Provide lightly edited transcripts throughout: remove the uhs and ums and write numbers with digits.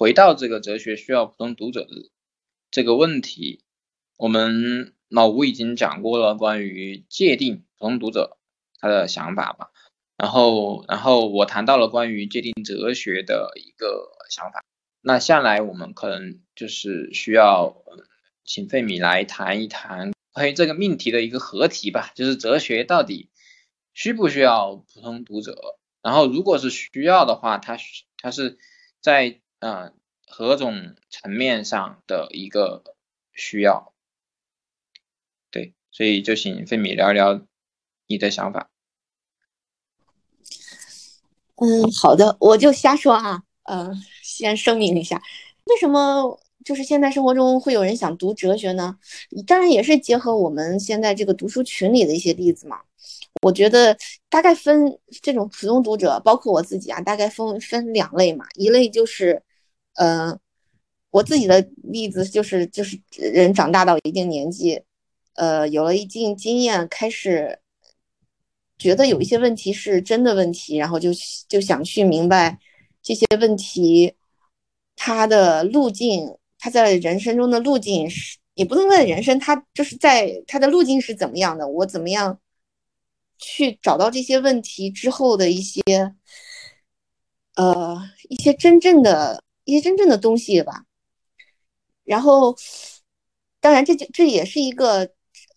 回到这个哲学需要普通读者的这个问题，我们老吴已经讲过了关于界定普通读者他的想法吧，然后我谈到了关于界定哲学的一个想法。那下来我们可能就是需要请费米来谈一谈关于这个命题的一个合题吧，就是哲学到底需不需要普通读者，然后如果是需要的话，它是在何种层面上的一个需要。对，所以就请费米聊一聊你的想法。 好的，我就瞎说啊。先声明一下，为什么就是现在生活中会有人想读哲学呢？当然也是结合我们现在这个读书群里的一些例子嘛。我觉得大概分这种普通读者，包括我自己啊，大概分两类嘛。一类就是，我自己的例子就是人长大到一定年纪，有了一定经验，开始觉得有一些问题是真的问题，然后就想去明白这些问题它的路径，它在人生中的路径是，也不能在人生，它就是在它的路径是怎么样的，我怎么样去找到这些问题之后的一些真正的东西吧。然后，当然这也是一个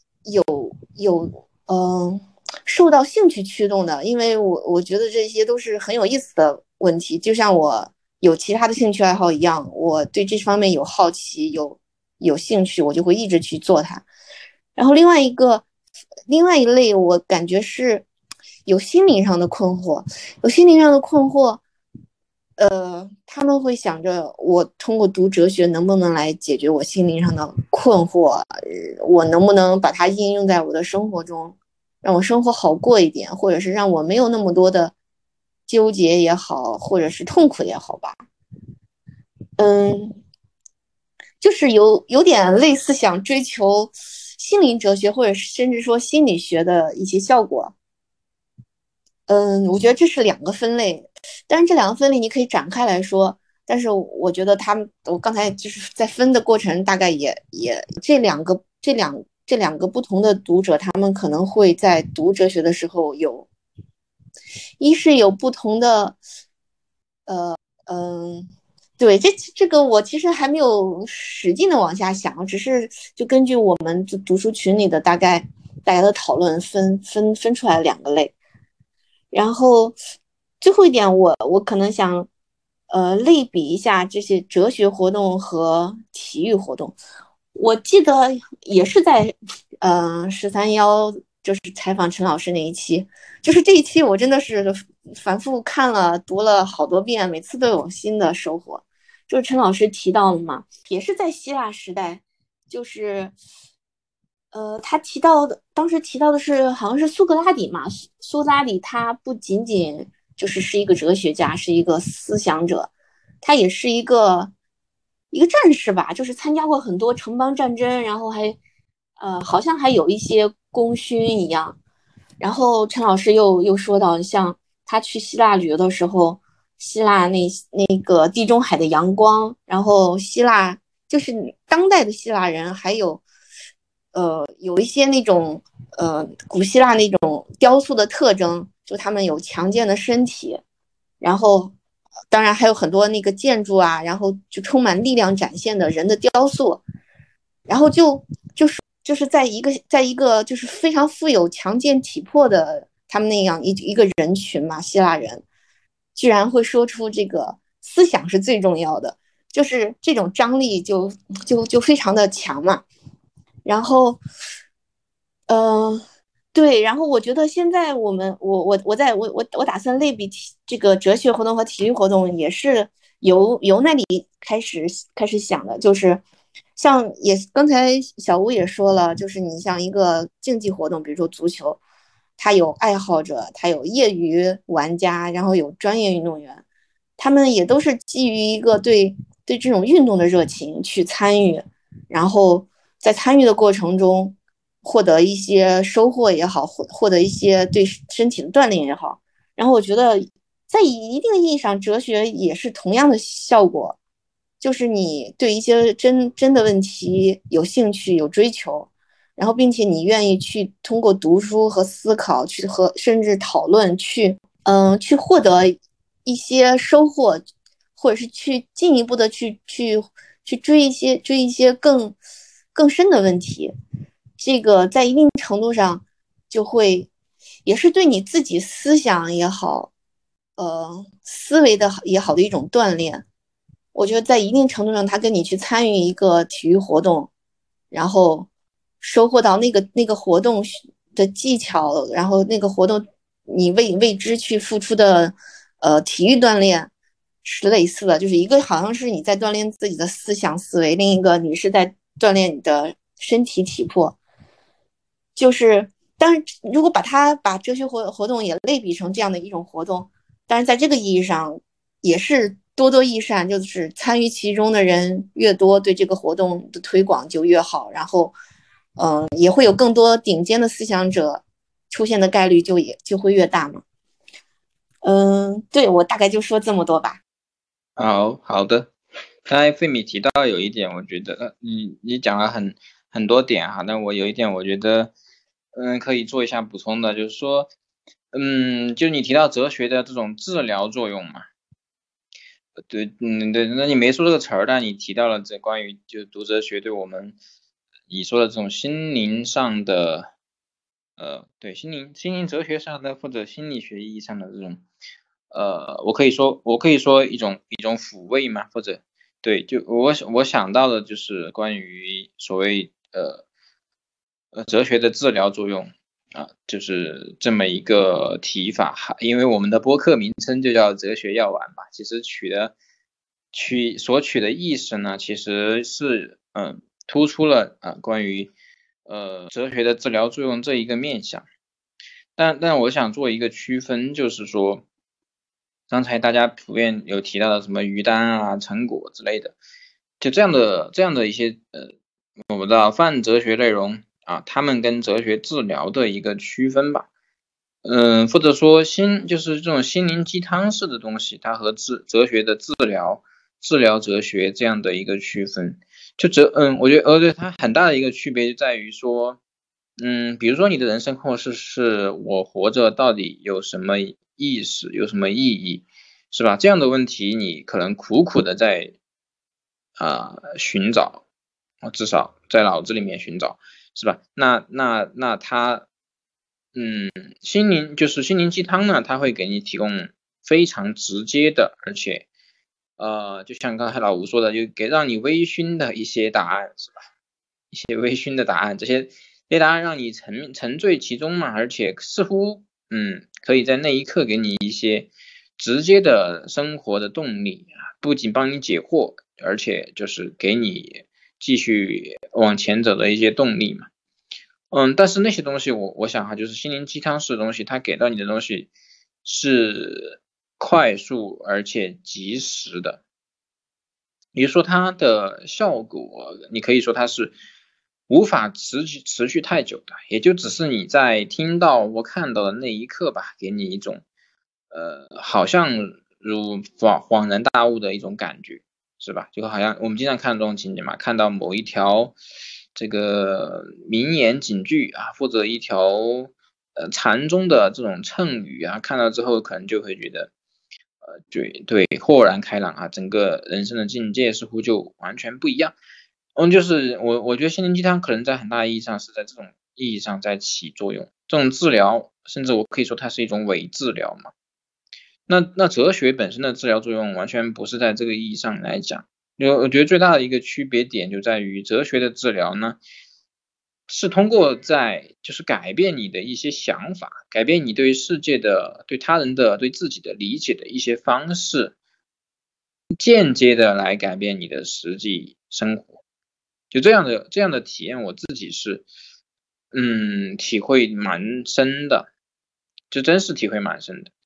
受到兴趣驱动的，因为我觉得这些都是很有意思的问题，就像我有其他的兴趣爱好一样，我对这方面有好奇，有兴趣，我就会一直去做它。然后另外一类，我感觉是有心灵上的困惑，有心灵上的困惑。他们会想着我通过读哲学能不能来解决我心灵上的困惑，我能不能把它应用在我的生活中，让我生活好过一点，或者是让我没有那么多的纠结也好，或者是痛苦也好吧。就是有点类似想追求心灵哲学，或者甚至说心理学的一些效果。我觉得这是两个分类，但是这两个分类你可以展开来说。但是我觉得我刚才就是在分的过程，大概也这两个不同的读者，他们可能会在读哲学的时候一是有不同的，对，这个我其实还没有使劲的往下想，只是就根据我们读书群里的大家的讨论分出来两个类。然后最后一点我可能想类比一下这些哲学活动和体育活动。我记得也是在13邀就是采访陈老师那一期，就是这一期我真的是反复看了读了好多遍，每次都有新的收获。就是陈老师提到了嘛，也是在希腊时代，就是他当时提到的是好像是苏格拉底嘛。苏格拉底他不仅仅是一个哲学家，是一个思想者，他也是一个战士吧，就是参加过很多城邦战争，然后好像还有一些功勋一样。然后陈老师又说到，像他去希腊旅游的时候，希腊那个地中海的阳光，然后希腊就是当代的希腊人，还有一些那种古希腊那种雕塑的特征，就他们有强健的身体，然后当然还有很多那个建筑啊，然后就充满力量展现的人的雕塑，然后就是在一个就是非常富有强健体魄的他们那样一个人群嘛，希腊人居然会说出这个思想是最重要的，就是这种张力就非常的强嘛。然后对，然后我觉得现在我打算类比这个哲学活动和体育活动，也是由那里开始想的，就是像刚才小吴也说了，就是你像一个竞技活动，比如说足球，他有爱好者，他有业余玩家，然后有专业运动员，他们也都是基于一个对这种运动的热情去参与，然后在参与的过程中获得一些收获也好，获得一些对身体的锻炼也好。然后我觉得在一定的意义上，哲学也是同样的效果。 就是你对一些真的问题有兴趣、有追求，然后并且你愿意去通过读书和思考，去和甚至讨论，去获得一些收获，或者是去进一步的去追一些更深的问题。这个在一定程度上就会也是对你自己思想也好，思维的也好的一种锻炼。我觉得在一定程度上，他跟你去参与一个体育活动，然后收获到那个活动的技巧，然后那个活动你为之去付出的体育锻炼是类似的，就是一个好像是你在锻炼自己的思想思维，另一个你是在锻炼你的身体体魄。就是当然，如果把哲学活动也类比成这样的一种活动，但是在这个意义上也是多多益善，就是参与其中的人越多，对这个活动的推广就越好，然后也会有更多顶尖的思想者出现的概率就会越大嘛。对，我大概就说这么多吧。 好的。刚才费米提到有一点，我觉得你讲了很多点哈，但我有一点我觉得可以做一下补充的，就是说就你提到哲学的这种治疗作用嘛。对，对，那你没说这个词儿，但你提到了这关于就读哲学对我们你说的这种心灵上的对心灵哲学上的或者心理学意义上的这种我可以说一种抚慰嘛，或者对，就我想到的就是关于所谓哲学的治疗作用啊，就是这么一个提法哈，因为我们的播客名称就叫哲学药丸嘛，其实所取的意思呢，其实是突出了关于哲学的治疗作用这一个面向。但我想做一个区分，就是说，刚才大家普遍有提到的什么于丹啊、成果之类的，就这样的一些我不知道泛哲学内容啊，他们跟哲学治疗的一个区分吧。或者说就是这种心灵鸡汤式的东西，它和哲学的治疗哲学这样的一个区分，我觉得对它很大的一个区别就在于说。比如说你的人生或是我活着到底有什么意思，有什么意义，是吧？这样的问题你可能苦苦的在寻找，至少在脑子里面寻找，是吧？那他心灵鸡汤呢，它会给你提供非常直接的，而且就像刚才老吴说的，就让你微醺的一些答案，是吧？一些微醺的答案，这些答案让你沉醉其中嘛，而且似乎可以在那一刻给你一些直接的生活的动力啊，不仅帮你解惑，而且就是给你继续往前走的一些动力嘛。但是那些东西我想哈，就是心灵鸡汤式的东西，它给到你的东西是快速而且及时的。比如说它的效果，你可以说它是无法持续太久的，也就只是你在听到或看到的那一刻吧，给你一种好像如恍然大悟的一种感觉，是吧？就好像我们经常看这种情节嘛，看到某一条这个名言警句啊，或者一条禅宗的这种谶语啊，看到之后可能就会觉得对，豁然开朗啊，整个人生的境界似乎就完全不一样。就是我觉得心灵鸡汤可能在很大意义上是在这种意义上在起作用，这种治疗，甚至我可以说它是一种伪治疗嘛。那哲学本身的治疗作用完全不是在这个意义上来讲，我觉得最大的一个区别点就在于哲学的治疗呢，是通过就是改变你的一些想法，改变你对世界的、对他人的、对自己的理解的一些方式，间接的来改变你的实际生活。就这样的体验，我自己是体会蛮深的，就真是体会蛮深的。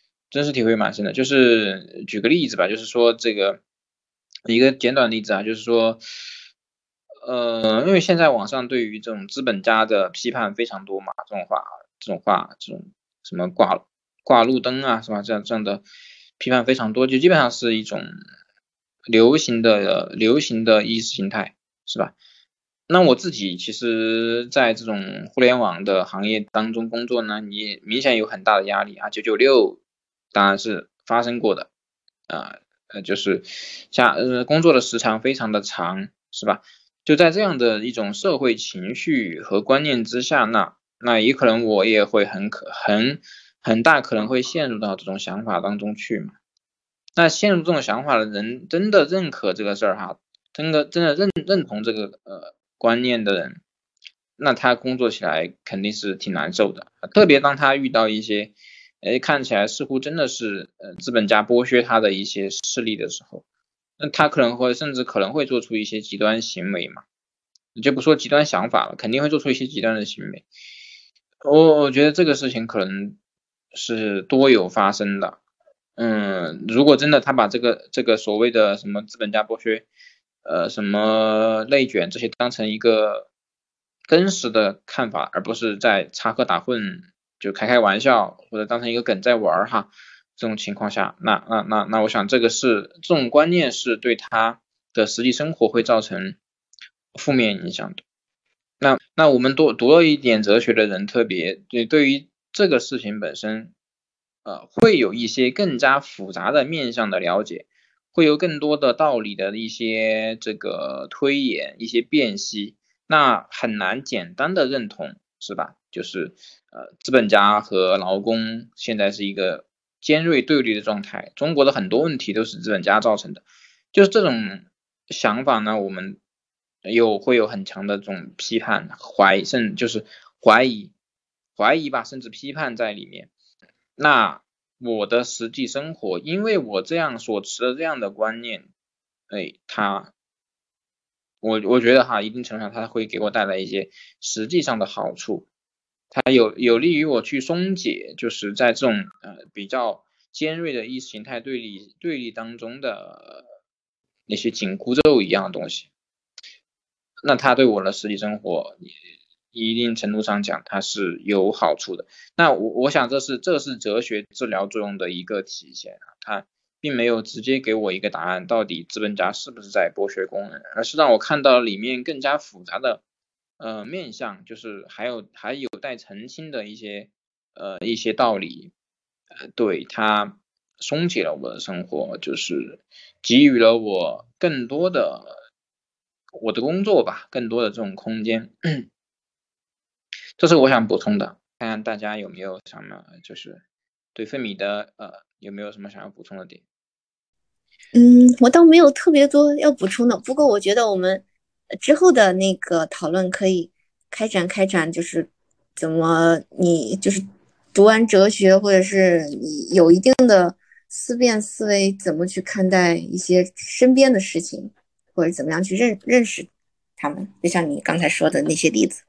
就是举个例子吧，就是说这个一个简短例子啊，就是说因为现在网上对于这种资本家的批判非常多嘛，这种什么挂路灯啊，是吧？这样的批判非常多，就基本上是一种流行的意识形态，是吧？那我自己其实在这种互联网的行业当中工作呢，你明显有很大的压力啊。996当然是发生过的啊，就是工作的时长非常的长，是吧？就在这样的一种社会情绪和观念之下，那也可能我也会很大可能会陷入到这种想法当中去嘛。那陷入这种想法的人，真的认可这个事儿哈，真的认同这个观念的人，那他工作起来肯定是挺难受的，特别当他遇到一些，看起来似乎真的是资本家剥削他的一些势力的时候，那他甚至可能会做出一些极端行为嘛，你就不说极端想法了，肯定会做出一些极端的行为。我觉得这个事情可能是多有发生的。如果真的他把这个所谓的什么资本家剥削，什么内卷这些当成一个真实的看法，而不是在插科打诨，就开玩笑或者当成一个梗在玩哈，这种情况下，那我想这种观念是对他的实际生活会造成负面影响的。那我们读了一点哲学的人，特别对于这个事情本身，会有一些更加复杂的面向的了解，会有更多的道理的一些这个推演、一些辨析，那很难简单的认同，是吧？就是资本家和劳工现在是一个尖锐对立的状态，中国的很多问题都是资本家造成的，就是这种想法呢，我们会有很强的这种批判、就是怀疑、吧，甚至批判在里面。那我的实际生活，因为我这样所持的这样的观念，我觉得哈，一定程度上它会给我带来一些实际上的好处，它有利于我去松解，就是在这种比较尖锐的意识形态对立当中的那些紧箍咒一样的东西。那它对我的实际生活一定程度上讲它是有好处的。那我想这是哲学治疗作用的一个体现啊，它并没有直接给我一个答案，到底资本家是不是在剥削工人，而是让我看到里面更加复杂的面向，就是还有待澄清的一些道理，对，它松解了我的生活，就是给予了我更多的我的工作吧，更多的这种空间。这是我想补充的，看看大家有没有什么，就是对费米的有没有什么想要补充的点？ 我倒没有特别多要补充的，不过我觉得我们之后的那个讨论可以开展，就是怎么你就是读完哲学，或者是你有一定的思辨思维，怎么去看待一些身边的事情，或者怎么样去认识他们，就像你刚才说的那些例子。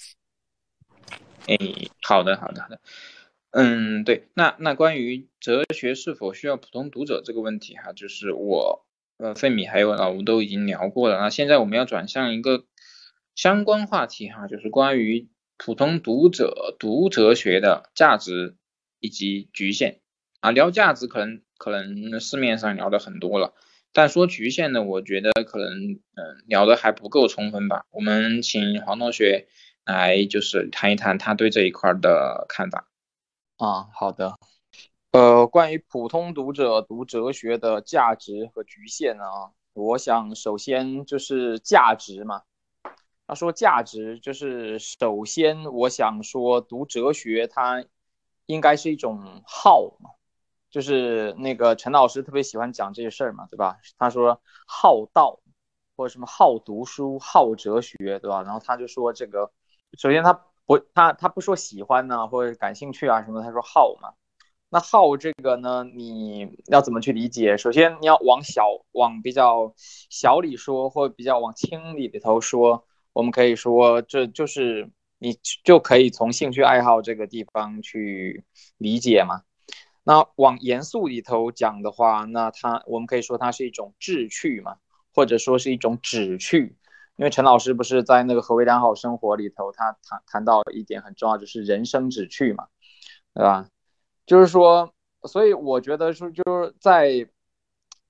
好的，好的，好的。对，那关于哲学是否需要普通读者这个问题哈，就是费米还有老吴都已经聊过了。那现在我们要转向一个相关话题哈，就是关于普通读者读哲学的价值以及局限啊。聊价值可能市面上聊的很多了，但说局限呢，我觉得可能聊的还不够充分吧。我们请黄同学来就是谈一谈他对这一块的看法。 好的。关于普通读者读哲学的价值和局限呢，我想首先就是价值嘛。他说价值就是首先我想说读哲学它应该是一种好嘛，就是那个陈老师特别喜欢讲这些事儿嘛，对吧？他说好道或者什么好读书、好哲学，对吧？然后他就说这个，首先他不说喜欢呢或者感兴趣啊什么，他说好嘛。那好这个呢，你要怎么去理解？首先你要往比较小里说，或比较往轻里头说，我们可以说这就是你就可以从兴趣爱好这个地方去理解嘛。那往严肃里头讲的话，那我们可以说它是一种志趣嘛，或者说是一种旨趣。因为陈老师不是在那个何为良好生活里头，他谈到一点很重要，就是人生旨趣嘛，对吧？就是说，所以我觉得说就是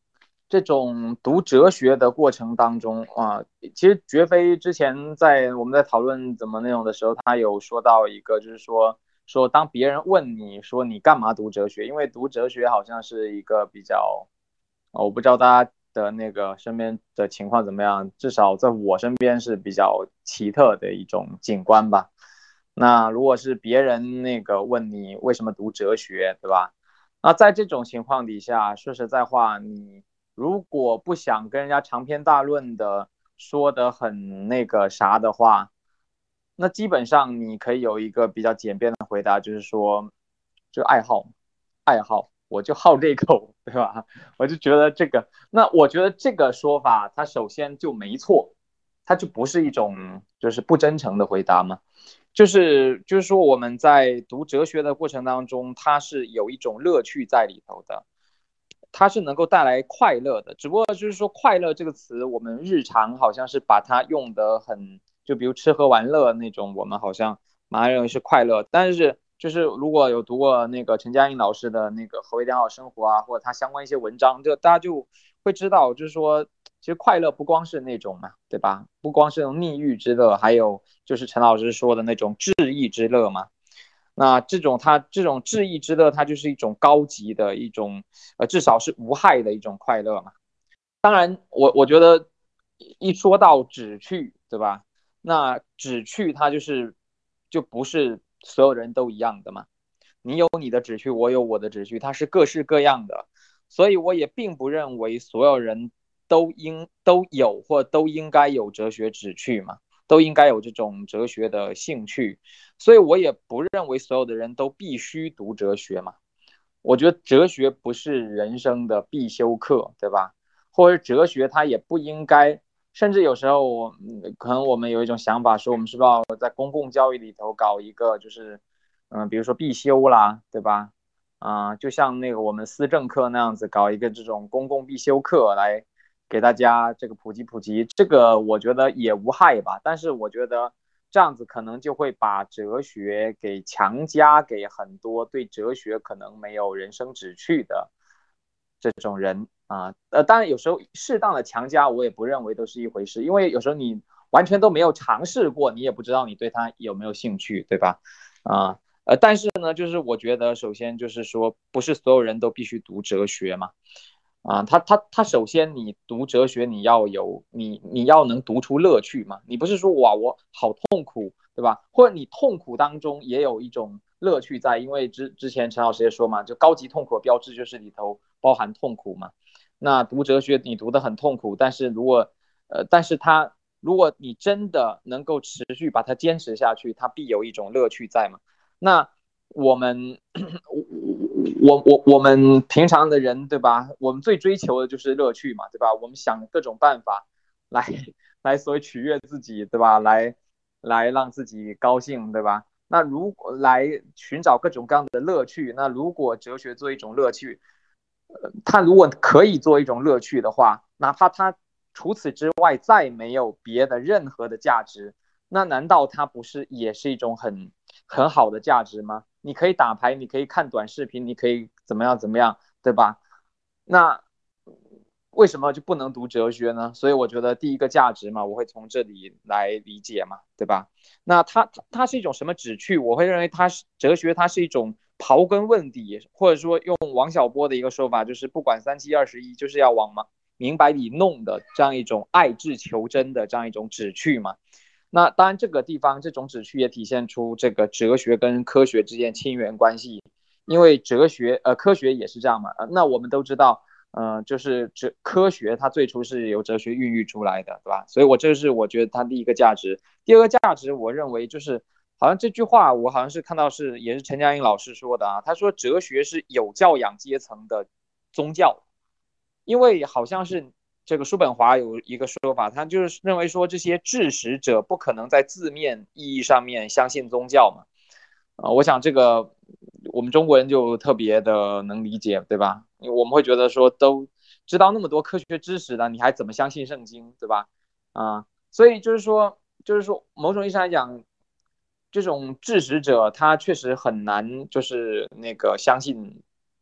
这种读哲学的过程当中啊，其实绝非之前我们在讨论怎么内容的时候，他有说到一个，就是说当别人问你说你干嘛读哲学，因为读哲学好像是一个比较，我不知道大家的那个身边的情况怎么样，至少在我身边是比较奇特的一种景观吧。那如果是别人那个问你为什么读哲学，对吧？那在这种情况底下，说实在话，你如果不想跟人家长篇大论的说的很那个啥的话，那基本上你可以有一个比较简便的回答，就是说，就爱好，我就好这口，对吧？我就觉得这个，那我觉得这个说法，它首先就没错，它就不是一种就是不真诚的回答嘛。就是说我们在读哲学的过程当中，它是有一种乐趣在里头的，它是能够带来快乐的。只不过就是说快乐这个词，我们日常好像是把它用得很，就比如吃喝玩乐那种，我们好像马上认为是快乐。但是就是如果有读过那个陈嘉映老师的那个何为良好生活啊，或者他相关一些文章，就大家就会知道，就是说其实快乐不光是那种嘛，对吧？不光是那种蜜欲之乐，还有就是陈老师说的那种致意之乐嘛。那这种致意之乐，它就是一种高级的一种，至少是无害的一种快乐嘛。当然我觉得一说到旨趣，对吧？那旨趣它就不是所有人都一样的嘛。你有你的旨趣，我有我的旨趣，它是各式各样的。所以我也并不认为所有人都有或都应该有哲学旨趣嘛，都应该有这种哲学的兴趣。所以我也不认为所有的人都必须读哲学嘛。我觉得哲学不是人生的必修课，对吧？或者哲学它也不应该，甚至有时候可能我们有一种想法说，我们是不是要在公共教育里头搞一个就是比如说必修啦，对吧？就像那个我们思政课那样子，搞一个这种公共必修课来给大家这个普及普及，这个我觉得也无害吧。但是我觉得这样子可能就会把哲学给强加给很多对哲学可能没有人生旨趣的这种人啊。当然有时候适当的强加，我也不认为都是一回事，因为有时候你完全都没有尝试过，你也不知道你对他有没有兴趣，对吧？但是呢，就是我觉得首先就是说，不是所有人都必须读哲学嘛。他首先你读哲学，你要能读出乐趣嘛，你不是说哇我好痛苦，对吧？或者你痛苦当中也有一种乐趣在，因为之前陈老师也说嘛，就高级痛苦的标志就是里头包含痛苦嘛。那读哲学你读得很痛苦，但是如果你真的能够持续把它坚持下去，它必有一种乐趣在嘛。那我们我们平常的人，对吧？我们最追求的就是乐趣嘛，对吧？我们想各种办法来所谓取悦自己，对吧？来让自己高兴，对吧？那如果来寻找各种各样的乐趣，那如果哲学作为一种乐趣，它如果可以做一种乐趣的话，哪怕它除此之外再没有别的任何的价值，那难道它不是也是一种很好的价值吗？你可以打牌，你可以看短视频，你可以怎么样怎么样，对吧？那为什么就不能读哲学呢？所以我觉得第一个价值嘛，我会从这里来理解嘛，对吧？那它是一种什么旨趣？我会认为哲学，它是一种刨根问底，或者说用王小波的一个说法，就是不管3721，就是要往明白里弄的这样一种爱智求真的这样一种旨趣嘛。那当然，这个地方这种旨趣也体现出这个哲学跟科学之间亲缘关系，因为科学也是这样嘛。那我们都知道，就是科学它最初是由哲学孕育出来的，对吧？所以这是我觉得它第一个价值。第二个价值，我认为就是好像这句话我好像是看到也是陈嘉映老师说的啊，他说哲学是有教养阶层的宗教，因为好像是这个叔本华有一个说法，他就是认为说这些治识者不可能在字面意义上面相信宗教嘛。我想这个我们中国人就特别的能理解，对吧？因为我们会觉得说都知道那么多科学知识了，你还怎么相信圣经，对吧？所以就是说某种意义上来讲，这种治识者他确实很难就是那个相信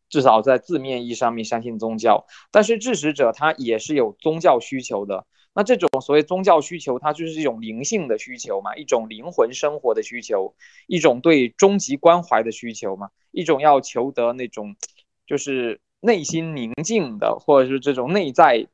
至少在字面意义上面相信宗教，但是智识者他也是有宗教需求的。那这种所谓宗教需求，它就是一种灵性的需求嘛，一种灵魂生活的需求，一种对终极关怀的需求嘛，一种要求得那种就是内心宁静的，或者是这种内在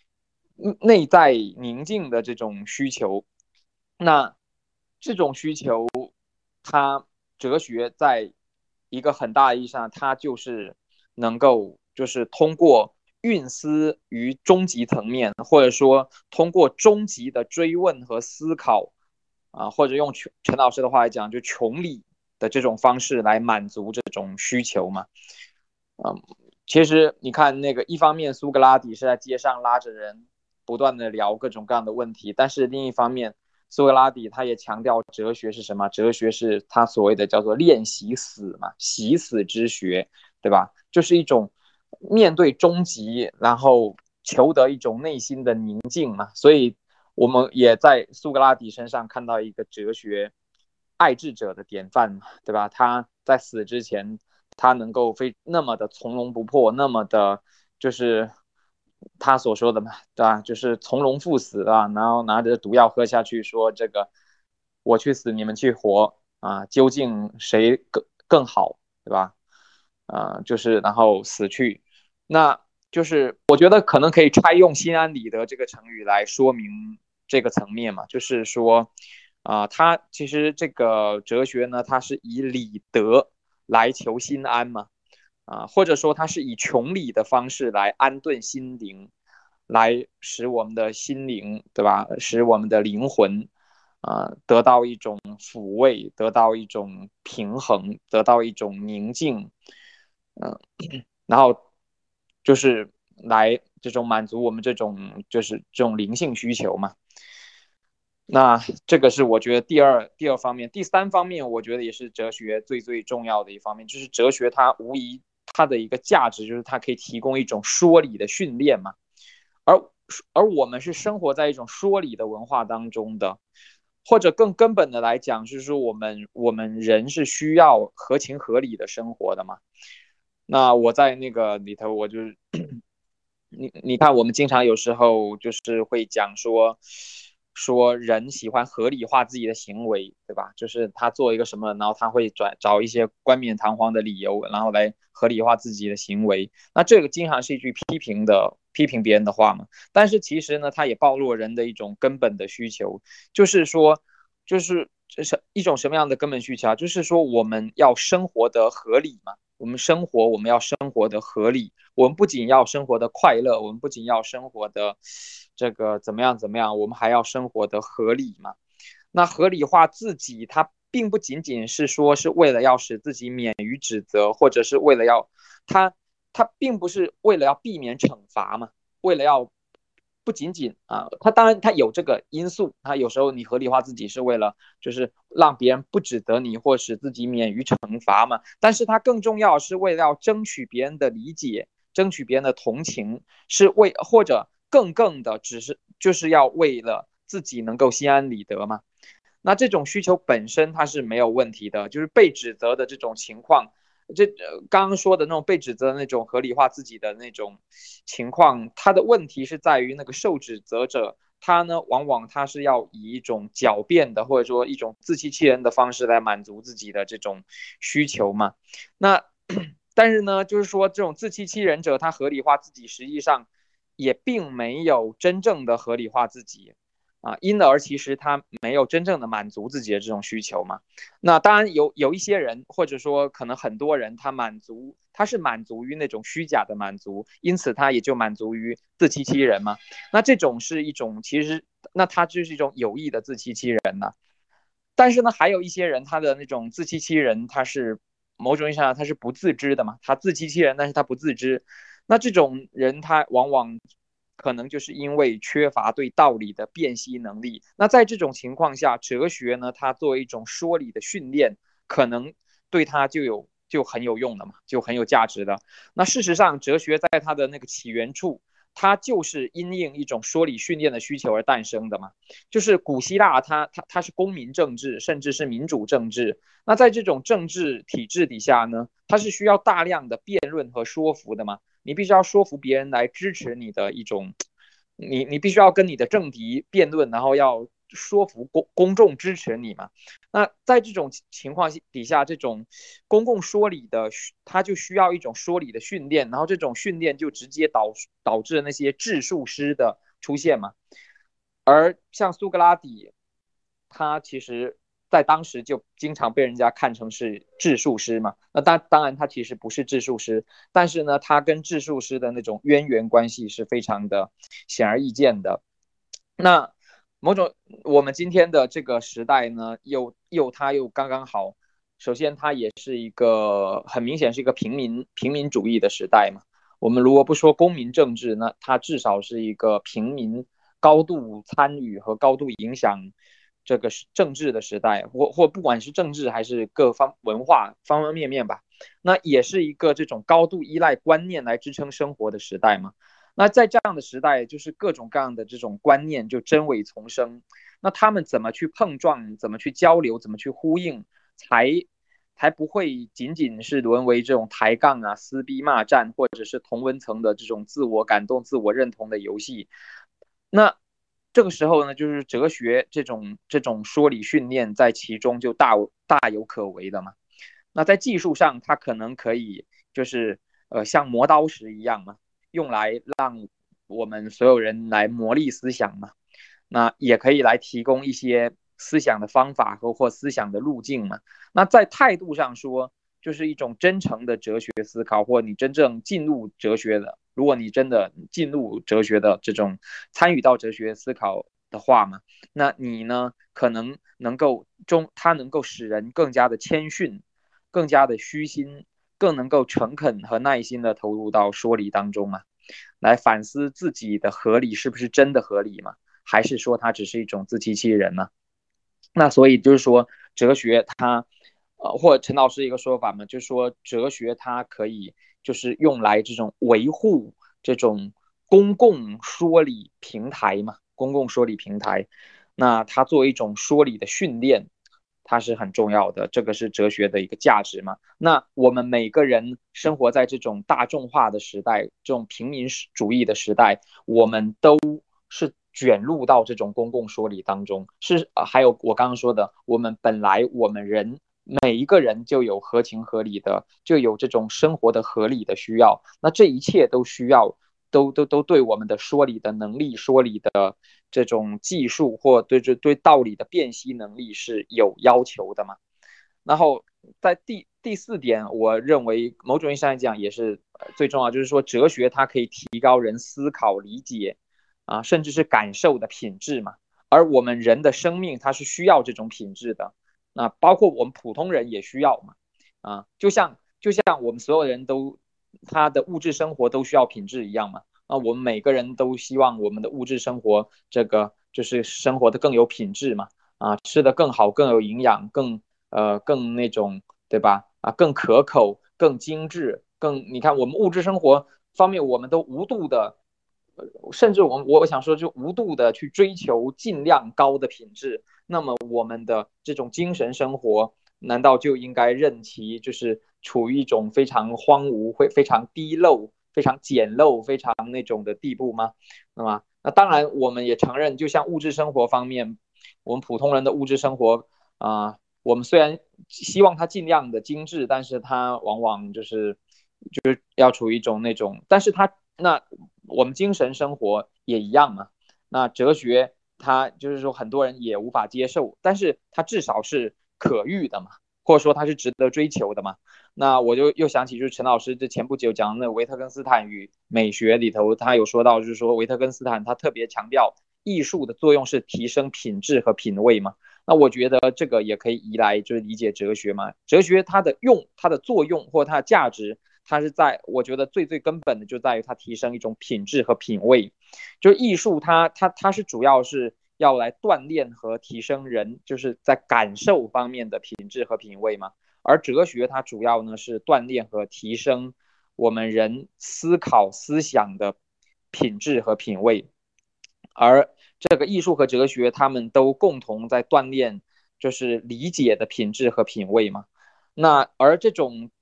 宁静的这种需求。那这种需求，它哲学在一个很大意义上，它就是能够就是通过蕴思于终极层面，或者说通过终极的追问和思考或者用陈老师的话来讲，就穷理的这种方式来满足这种需求嘛。其实你看那个，一方面苏格拉底是在街上拉着人不断的聊各种各样的问题，但是另一方面苏格拉底他也强调哲学是什么？哲学是他所谓的叫做练习死嘛，习死之学，对吧？就是一种面对终极，然后求得一种内心的宁静嘛。所以我们也在苏格拉底身上看到一个哲学爱智者的典范嘛，对吧？他在死之前，他能够那么的从容不迫，那么的就是他所说的嘛，对吧？就是从容赴死啊，然后拿着毒药喝下去，说这个我去死，你们去活究竟谁更好，对吧？就是然后死去，那就是我觉得可能可以拆用心安理得这个成语来说明这个层面嘛，就是说它其实这个哲学呢，它是以理德来求心安嘛，或者说它是以穷理的方式来安顿心灵，来使我们的心灵，对吧？使我们的灵魂得到一种抚慰，得到一种平衡，得到一种宁静，然后就是来这种满足我们这种就是这种灵性需求嘛。那这个是我觉得第二方面。第三方面，我觉得也是哲学最重要的一方面，就是哲学它无疑它的一个价值就是它可以提供一种说理的训练嘛。而我们是生活在一种说理的文化当中的，或者更根本的来讲，就是说我们人是需要合情合理的生活的嘛。那我在那个里头，我就是你看，我们经常有时候就是会讲说人喜欢合理化自己的行为，对吧？就是他做一个什么，然后他会找一些冠冕堂皇的理由，然后来合理化自己的行为。那这个经常是一句批评别人的话嘛。但是其实呢，它也暴露了人的一种根本的需求，就是说，就是一种什么样的根本需求啊？就是说我们要生活的合理嘛。我们要生活的合理，我们不仅要生活的快乐，我们不仅要生活的这个怎么样，我们还要生活的合理嘛。那合理化自己，它并不仅仅是说是为了要使自己免于指责，或者是为了要它并不是为了要避免惩罚嘛，为了要不仅仅它当然它有这个因素，它有时候你合理化自己是为了就是让别人不指责你，或使自己免于惩罚嘛。但是它更重要是为了要争取别人的理解，争取别人的同情，是或者更的只是就是要为了自己能够心安理得嘛。那这种需求本身它是没有问题的，就是被指责的这种情况，刚刚说的那种被指责的那种合理化自己的那种情况，它的问题是在于那个受指责者，他呢往往他是要以一种狡辩的或者说一种自欺欺人的方式来满足自己的这种需求嘛。那但是呢，就是说这种自欺欺人者，他合理化自己，实际上也并没有真正的合理化自己。因而其实他没有真正的满足自己的这种需求嘛。那当然有一些人，或者说可能很多人，他是满足于那种虚假的满足，因此他也就满足于自欺欺人嘛。那这种是一种其实，那他就是一种有意的自欺欺人呢。但是呢，还有一些人，他的那种自欺欺人，他是某种意义上他是不自知的嘛，他自欺欺人，但是他不自知。那这种人他往往可能就是因为缺乏对道理的辨析能力。那在这种情况下，哲学呢，它作为一种说理的训练，可能对他就很有用的嘛，就很有价值的。那事实上，哲学在它的那个起源处，它就是因应一种说理训练的需求而诞生的嘛。就是古希腊它是公民政治，甚至是民主政治。那在这种政治体制底下呢， 它是需要大量的辩论和说服的嘛，你必须要说服别人来支持你的一种，你必须要跟你的政敌辩论，然后要说服公众支持你嘛。那在这种情况底下，这种公共说理的，它就需要一种说理的训练，然后这种训练就直接导致那些治术师的出现嘛。而像苏格拉底，他其实在当时就经常被人家看成是治术师嘛。那当然他其实不是治术师，但是呢，他跟治术师的那种渊源关系是非常的显而易见的。那某种我们今天的这个时代呢，它又刚刚好。首先，它也是一个很明显是一个平民主义的时代嘛。我们如果不说公民政治，那它至少是一个平民高度参与和高度影响这个政治的时代，或不管是政治还是各方文化方方面面吧，那也是一个这种高度依赖观念来支撑生活的时代嘛。那在这样的时代，就是各种各样的这种观念就真伪丛生，那他们怎么去碰撞，怎么去交流，怎么去呼应，才不会仅仅是沦为这种抬杠啊、撕逼骂战，或者是同温层的这种自我感动、自我认同的游戏。那这个时候呢，就是哲学这种说理训练在其中就大有可为的嘛。那在技术上，它可能可以就是像磨刀石一样嘛，用来让我们所有人来磨砺思想嘛。那也可以来提供一些思想的方法或思想的路径嘛。那在态度上说，就是一种真诚的哲学思考，或你真正进入哲学的，如果你真的进入哲学的这种参与到哲学思考的话嘛，那你呢可能它能够使人更加的谦逊，更加的虚心，更能够诚恳和耐心的投入到说理当中嘛，来反思自己的合理是不是真的合理嘛，还是说它只是一种自欺欺人呢？那所以就是说，哲学它或者陈老师一个说法嘛，就是说哲学它可以就是用来这种维护这种公共说理平台嘛，公共说理平台，那它作为一种说理的训练，它是很重要的，这个是哲学的一个价值嘛。那我们每个人生活在这种大众化的时代，这种平民主义的时代，我们都是卷入到这种公共说理当中，还有我刚刚说的，我们人每一个人就有合情合理的，就有这种生活的合理的需要，那这一切都需要都对我们的说理的能力、说理的这种技术或对道理的辨析能力是有要求的嘛。然后在第四点，我认为某种意义上来讲也是最重要，就是说哲学它可以提高人思考、理解啊，甚至是感受的品质嘛。而我们人的生命它是需要这种品质的，那包括我们普通人也需要嘛。啊，就像我们所有人都他的物质生活都需要品质一样嘛。啊，我们每个人都希望我们的物质生活这个就是生活的更有品质嘛。啊，吃的更好，更有营养，更那种对吧？啊，更可口，更精致，你看我们物质生活方面，我们都无度的，甚至我想说就无度的去追求尽量高的品质。那么我们的这种精神生活，难道就应该任其就是处于一种非常荒芜、非常低漏、非常简陋、非常那种的地步吗？那当然，我们也承认，就像物质生活方面，我们普通人的物质生活我们虽然希望它尽量的精致，但是它往往就是要处于一种那种，但是那我们精神生活也一样嘛。那哲学它就是说很多人也无法接受，但是它至少是可遇的嘛，或者说它是值得追求的嘛。那我就又想起就是陈老师这前不久讲的维特根斯坦与美学里头，他有说到就是说维特根斯坦他特别强调艺术的作用是提升品质和品味嘛。那我觉得这个也可以移来就是理解哲学嘛。哲学它的作用或它的价值，它是我觉得最根本的就在于它提升一种品质和品味。就是艺术它是主要是要来锻炼和提升人就是在感受方面的品质和品味嘛。而哲学它主要呢是锻炼和提升我们人思考思想的品质和品味。而这个艺术和哲学他们都共同在锻炼就是理解的品质和品味嘛。那而这种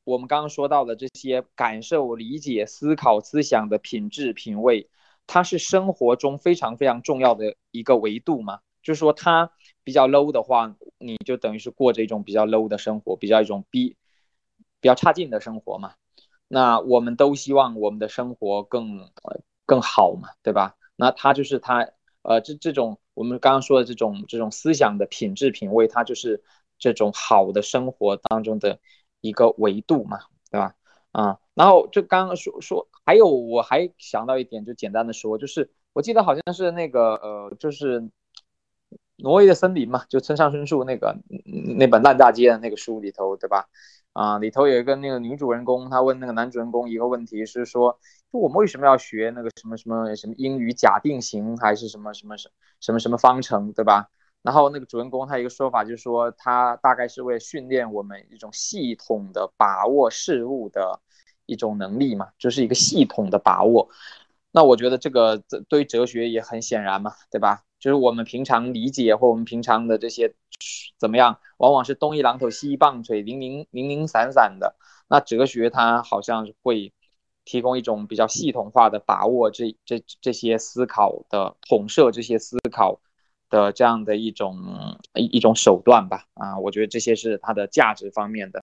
我们刚刚说到的这些感受、理解、思考、思想的品质、品味，它是生活中非常非常重要的一个维度嘛。就是说，它比较 low 的话，你就等于是过着一种比较 low 的生活，比种比较差劲的生活嘛。那我们都希望我们的生活更好嘛，对吧？那它就是它这种我们刚刚说的这种思想的品质品味，它就是这种好的生活当中的一个维度嘛，对吧？然后就刚刚说，还有我还想到一点，就简单的说，就是我记得好像是那个就是挪威的森林嘛，就村上春树那本烂大街的那个书里头，对吧？里头有一个那个女主人公，她问那个男主人公一个问题，是说，就我们为什么要学那个什么英语假定型，还是什么方程，对吧？然后那个主人公他一个说法就是说，他大概是为了训练我们一种系统的把握事物的一种能力嘛，就是一个系统的把握。那我觉得这个对于哲学也很显然嘛，对吧？就是我们平常理解或我们平常的这些怎么样，往往是东一榔头西一棒槌，零零散散的。那哲学它好像会提供一种比较系统化的把握这些思考的统摄这些思考的这样的一种手段吧。我觉得这些是它的价值方面的。